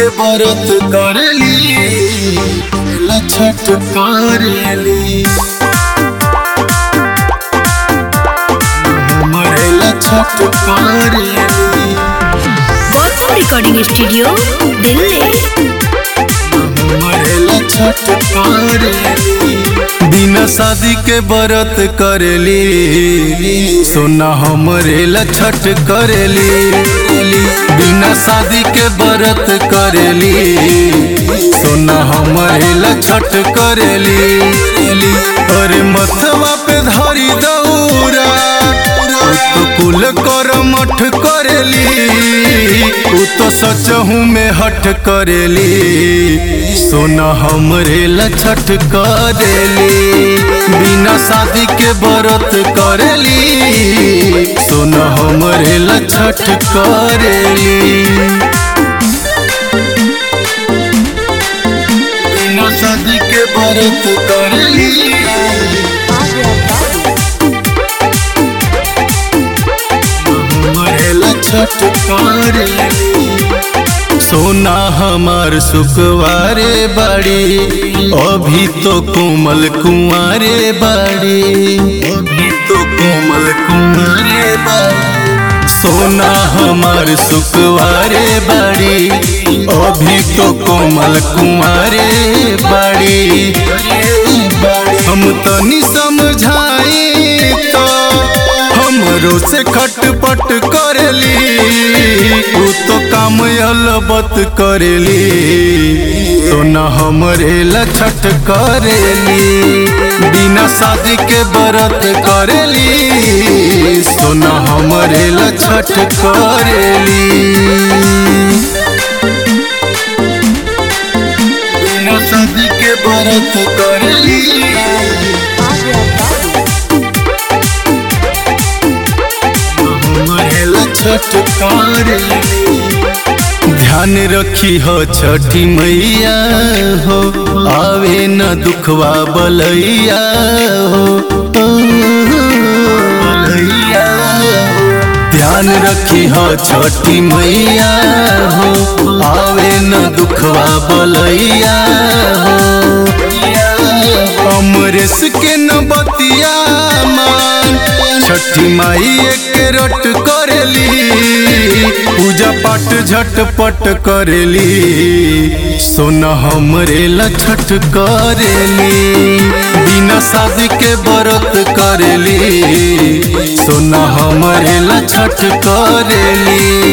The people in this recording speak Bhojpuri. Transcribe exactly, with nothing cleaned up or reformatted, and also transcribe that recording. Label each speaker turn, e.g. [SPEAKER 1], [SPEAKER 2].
[SPEAKER 1] के व्रत करेली छठ करेली हमरे छठ करेली।
[SPEAKER 2] Gautam recording studio Delhi.
[SPEAKER 1] हमरे छठ करेली बिना शादी के व्रत करेली सोना हमरे छठ करेली। बिना शादी के व्रत करेली सोना हमरे छठ करेली। अरे मथवा पे धरी दौरा तो कुल कर मठ करेली उ तो सचहू में हठ करेली सोना हमरे छठ करेली। बिना शादी के व्रत करेली सोना हमरे छठ करेली। बिना शादी के व्रत करेली छठ करेली। सोना हमार सुखवारे बाड़ी अभी तो कोमल कुंवारे बाड़ी अभी तो कोमल कुंवारे बाड़ी। सोना हमार सुखवारे बाड़ी अभी तो कोमल कुंवारे बाड़ी। हम तनी समझाई तो हमरो से खटपट करेली उ तो काम अलबत करेली सोना हमरे छठ करेली। बिना शादी के व्रत करेली सोना हमरे छठ करेली। बिना शादी के व्रत करेली छठ करेली। ध्यान रखी हो छठी मैया हो आवे न दुखवा बलैया हो बलैया। ध्यान रखी हो छठी मैया हो आवे न दुखवा बलैया हो। अमरेश के न बतिया मान छठी माई के रट करेली पूजा पाठ झटपट करेली सोना हमरे छठ करेली। बिना शादी के व्रत करेली सोना हमरे छठ करेली।